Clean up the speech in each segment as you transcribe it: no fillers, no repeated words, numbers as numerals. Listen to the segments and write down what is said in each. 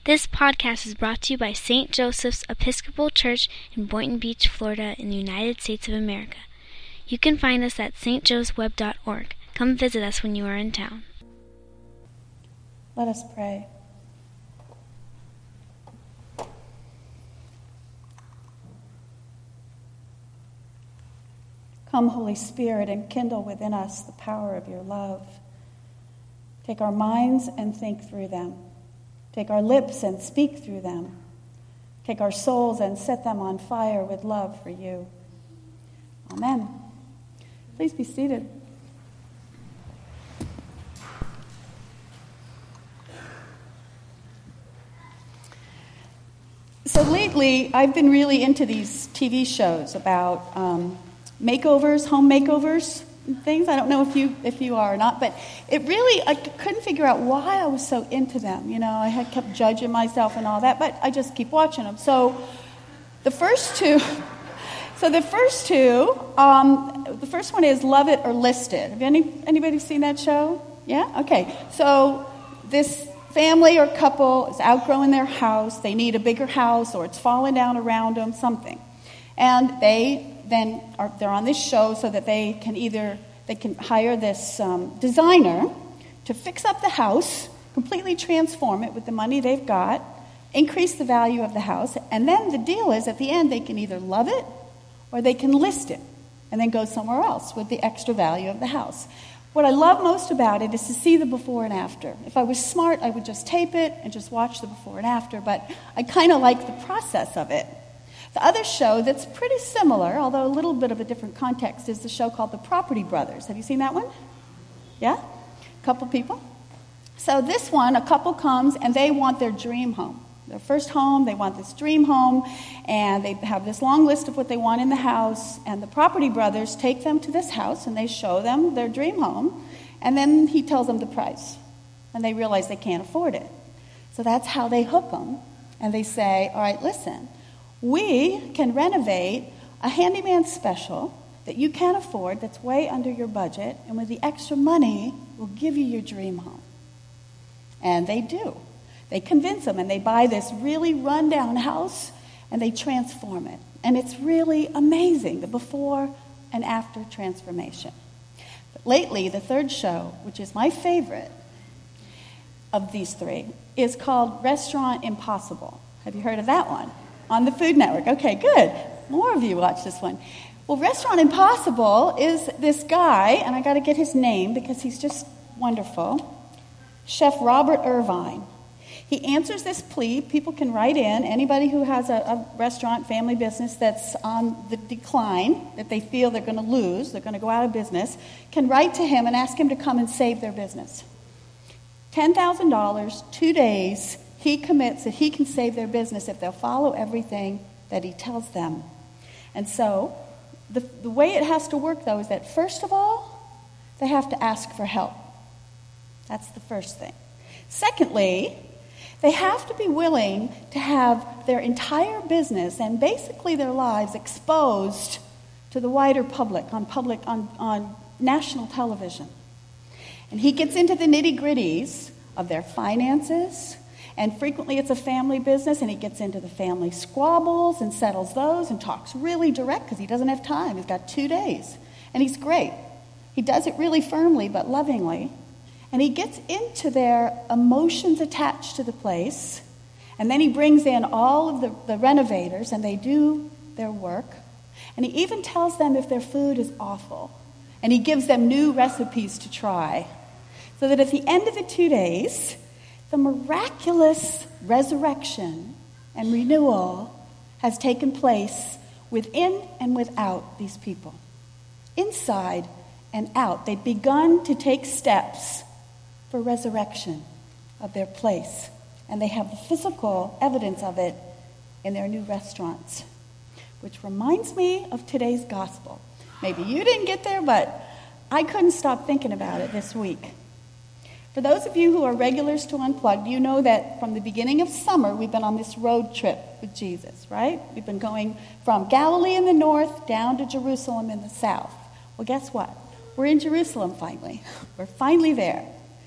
This podcast is brought to you by St. Joseph's Episcopal Church in Boynton Beach, Florida, in the United States of America. You can find us at stjoesweb.org. Come visit us when you are in town. Let us pray. Come, Holy Spirit, and kindle within us the power of your love. Take our minds and think through them. Take our lips and speak through them. Take our souls and set them on fire with love for you. Amen. Please be seated. So lately, I've been really into these TV shows about makeovers, home makeovers, and things. I don't know if you are or not, but I couldn't figure out why I was so into them. You know, I had kept judging myself and all that, but I just keep watching them. So the first one is Love It or List It. Have anybody seen that show? Yeah? Okay. So this family or couple is outgrowing their house. They need a bigger house, or it's falling down around them, something. And they're on this show so that they can hire this designer to fix up the house, completely transform it with the money they've got, increase the value of the house, and then the deal is at the end they can either love it or they can list it and then go somewhere else with the extra value of the house. What I love most about it is to see the before and after. If I was smart, I would just tape it and just watch the before and after, but I kind of like the process of it. The other show that's pretty similar, although a little bit of a different context, is the show called The Property Brothers. Have you seen that one? Yeah? A couple people? So this one, a couple comes and they want their dream home. Their first home, they want this dream home, and they have this long list of what they want in the house, and the Property Brothers take them to this house and they show them their dream home, and then he tells them the price, and they realize they can't afford it. So that's how they hook them, and they say, all right, listen, we can renovate a handyman special that you can't afford, that's way under your budget, and with the extra money, we'll give you your dream home. And they do. They convince them, and they buy this really run-down house, and they transform it. And it's really amazing, the before and after transformation. But lately, the third show, which is my favorite of these three, is called Restaurant Impossible. Have you heard of that one? On the Food Network. Okay, good. More of you watch this one. Well, Restaurant Impossible is this guy, and I got to get his name because he's just wonderful, Chef Robert Irvine. He answers this plea. People can write in. Anybody who has a restaurant, family business that's on the decline, that they feel they're going to lose, they're going to go out of business, can write to him and ask him to come and save their business. $10,000, 2 days, he commits that he can save their business if they'll follow everything that he tells them. And so, the way it has to work, though, is that first of all, they have to ask for help. That's the first thing. Secondly, they have to be willing to have their entire business and basically their lives exposed to the wider public on national television. And he gets into the nitty-gritties of their finances, and frequently it's a family business, and he gets into the family squabbles and settles those and talks really direct because he doesn't have time. He's got 2 days, and he's great. He does it really firmly but lovingly. And he gets into their emotions attached to the place, and then he brings in all of the renovators, and they do their work. And he even tells them if their food is awful, and he gives them new recipes to try, so that at the end of the 2 days, the miraculous resurrection and renewal has taken place within and without these people. Inside and out, they've begun to take steps for resurrection of their place. And they have the physical evidence of it in their new restaurants. Which reminds me of today's gospel. Maybe you didn't get there, but I couldn't stop thinking about it this week. For those of you who are regulars to Unplugged, you know that from the beginning of summer, we've been on this road trip with Jesus, right? We've been going from Galilee in the north down to Jerusalem in the south. Well, guess what? We're in Jerusalem finally. We're finally there.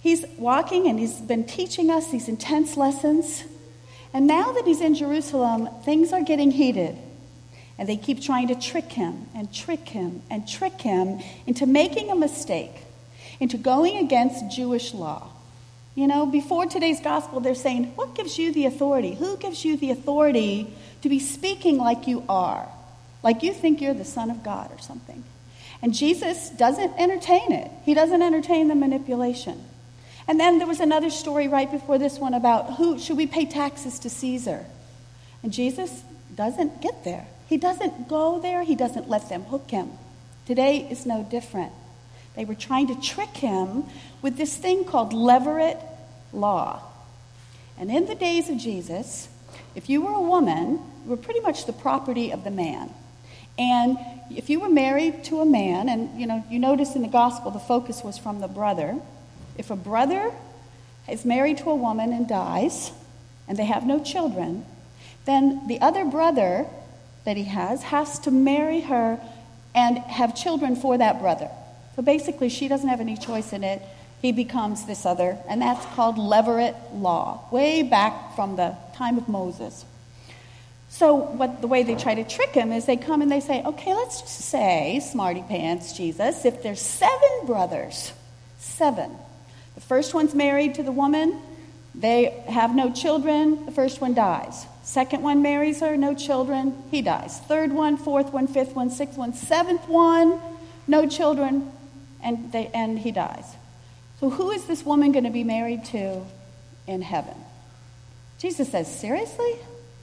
He's walking and he's been teaching us these intense lessons. And now that he's in Jerusalem, things are getting heated. And they keep trying to trick him and trick him and trick him into making a mistake, into going against Jewish law. You know, before today's gospel, they're saying, what gives you the authority? Who gives you the authority to be speaking like you are? Like you think you're the Son of God or something. And Jesus doesn't entertain it. He doesn't entertain the manipulation. And then there was another story right before this one about who should we pay taxes to Caesar? And Jesus doesn't get there. He doesn't go there. He doesn't let them hook him. Today is no different. They were trying to trick him with this thing called levirate law. And in the days of Jesus, if you were a woman, you were pretty much the property of the man. And if you were married to a man, and you notice in the gospel the focus was from the brother. If a brother is married to a woman and dies, and they have no children, then the other brother that he has to marry her and have children for that brother. So basically, she doesn't have any choice in it. He becomes this other, and that's called levirate law, way back from the time of Moses. So the way they try to trick him is they come and they say, okay, let's just say, smarty pants, Jesus, if there's 7 brothers, 7. The first one's married to the woman, they have no children, the first one dies. Second one marries her, no children, he dies. Third one, fourth one, fifth one, sixth one, seventh one, no children, and he dies. So who is this woman going to be married to in heaven? Jesus says, seriously?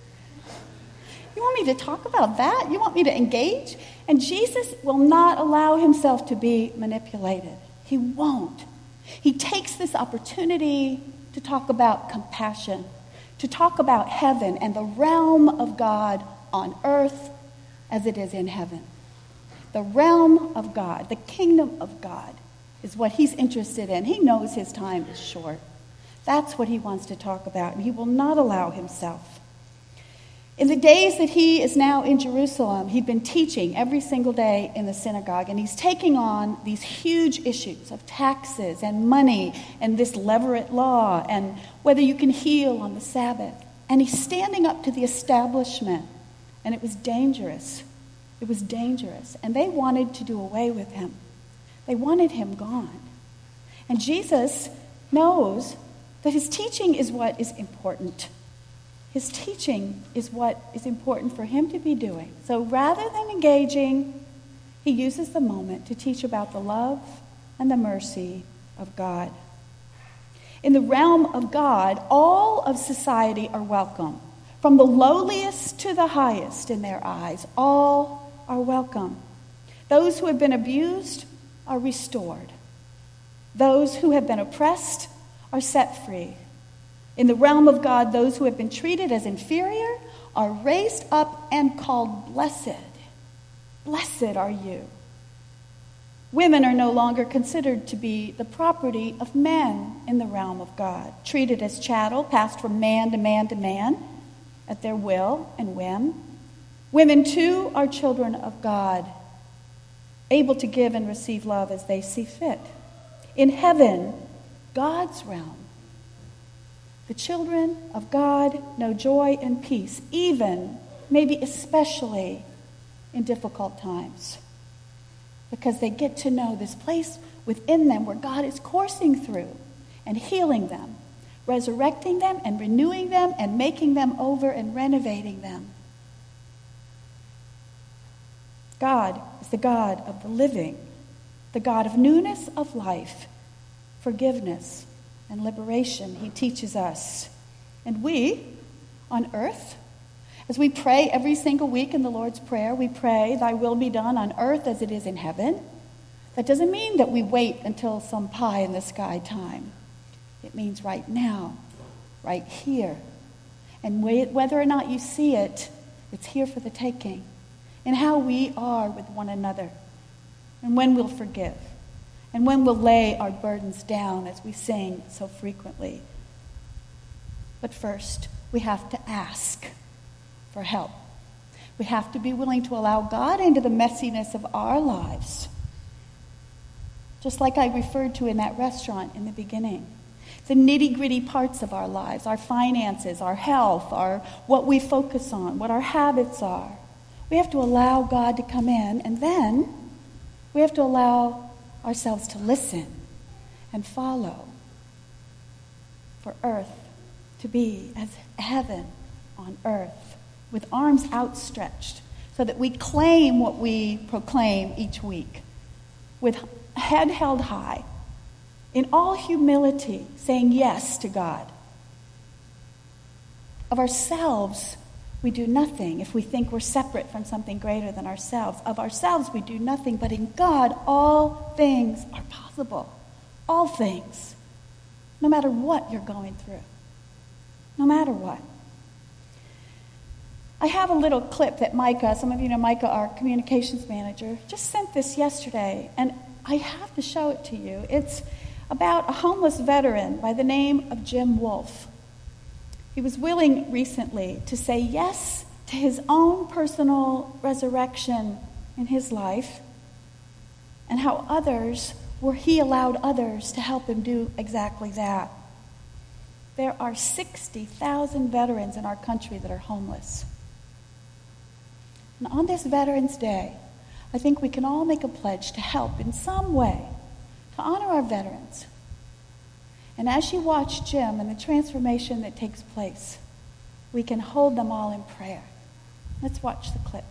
You want me to talk about that? You want me to engage? And Jesus will not allow himself to be manipulated. He won't. He takes this opportunity to talk about compassion, to talk about heaven and the realm of God on earth as it is in heaven. The realm of God, the kingdom of God, is what he's interested in. He knows his time is short. That's what he wants to talk about, and he will not allow himself. In the days that he is now in Jerusalem, he'd been teaching every single day in the synagogue, and he's taking on these huge issues of taxes and money and this levirate law and whether you can heal on the Sabbath. And he's standing up to the establishment, and it was dangerous. It was dangerous, and they wanted to do away with him. They wanted him gone. And Jesus knows that his teaching is what is important. His teaching is what is important for him to be doing. So rather than engaging, he uses the moment to teach about the love and the mercy of God. In the realm of God, all of society are welcome. From the lowliest to the highest in their eyes, all are welcome. Those who have been abused are restored. Those who have been oppressed are set free. In the realm of God, those who have been treated as inferior are raised up and called blessed. Blessed are you. Women are no longer considered to be the property of men in the realm of God, treated as chattel, passed from man to man to man at their will and whim. Women, too, are children of God, able to give and receive love as they see fit. In heaven, God's realm, the children of God know joy and peace, even, maybe especially, in difficult times, because they get to know this place within them where God is coursing through and healing them, resurrecting them and renewing them and making them over and renovating them. God is the God of the living, the God of newness of life, forgiveness, and liberation. He teaches us. And we, on earth, as we pray every single week in the Lord's Prayer, we pray, thy will be done on earth as it is in heaven. That doesn't mean that we wait until some pie in the sky time. It means right now, right here. And whether or not you see it, it's here for the taking. And how we are with one another. And when we'll forgive. And when we'll lay our burdens down as we sing so frequently. But first, we have to ask for help. We have to be willing to allow God into the messiness of our lives. Just like I referred to in that restaurant in the beginning. the nitty-gritty parts of our lives, our finances, our health, what we focus on, what our habits are. We have to allow God to come in, and then we have to allow ourselves to listen and follow for earth to be as heaven on earth, with arms outstretched, so that we claim what we proclaim each week, with head held high, in all humility, saying yes to God. Of ourselves, we do nothing if we think we're separate from something greater than ourselves. Of ourselves, we do nothing, but in God, all things are possible. All things. No matter what you're going through. No matter what. I have a little clip that Micah, some of you know Micah, our communications manager, just sent this yesterday, and I have to show it to you. It's about a homeless veteran by the name of Jim Wolfe. He was willing recently to say yes to his own personal resurrection in his life, and how he allowed others to help him do exactly that. There are 60,000 veterans in our country that are homeless. And on this Veterans Day, I think we can all make a pledge to help in some way, to honor our veterans. And as you watch Jim and the transformation that takes place, we can hold them all in prayer. Let's watch the clip.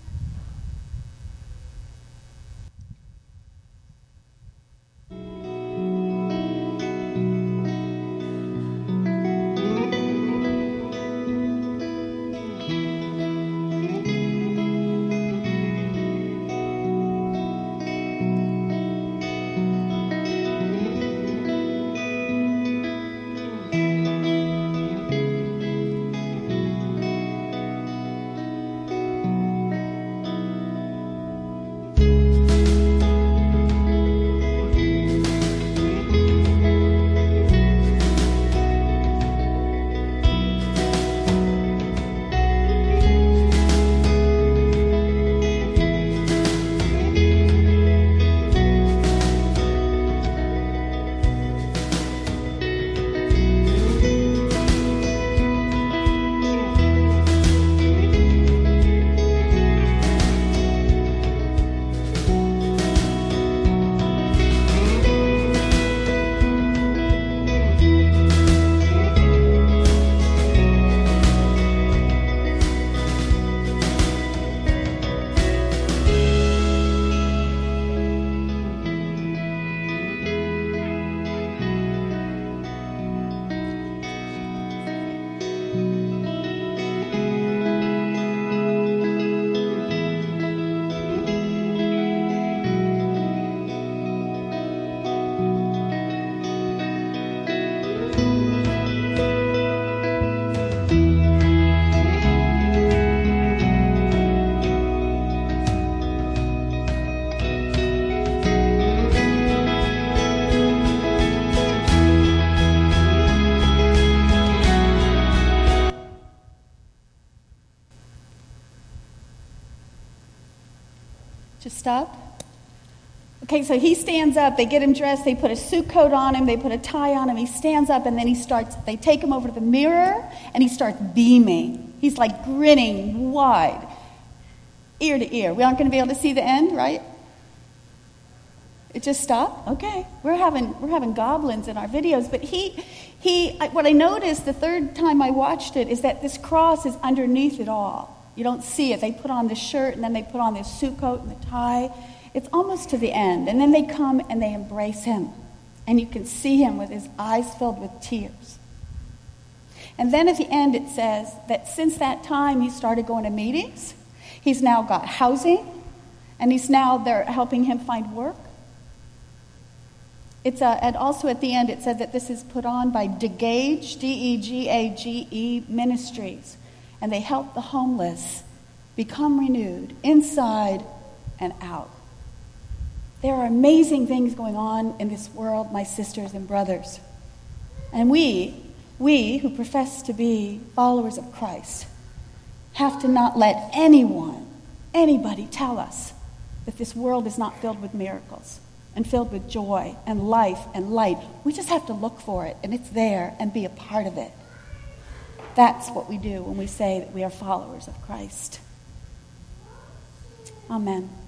Just stop. Okay, so he stands up, they get him dressed, they put a suit coat on him, they put a tie on him, he stands up, and then they take him over to the mirror, and he starts beaming. He's like grinning wide, ear to ear. We aren't going to be able to see the end, right? It just stopped? Okay. We're having goblins in our videos, but what I noticed the third time I watched it is that this cross is underneath it all. You don't see it. They put on the shirt, and then they put on this suit coat and the tie. It's almost to the end. And then they come and they embrace him. And you can see him with his eyes filled with tears. And then at the end it says that since that time he started going to meetings. He's now got housing. And they're helping him find work. And also at the end it said that this is put on by Degage, D-E-G-A-G-E Ministries. And they help the homeless become renewed inside and out. There are amazing things going on in this world, my sisters and brothers. And we who profess to be followers of Christ, have to not let anybody tell us that this world is not filled with miracles. and filled with joy and life and light. We just have to look for it, and it's there, and be a part of it. That's what we do when we say that we are followers of Christ. Amen.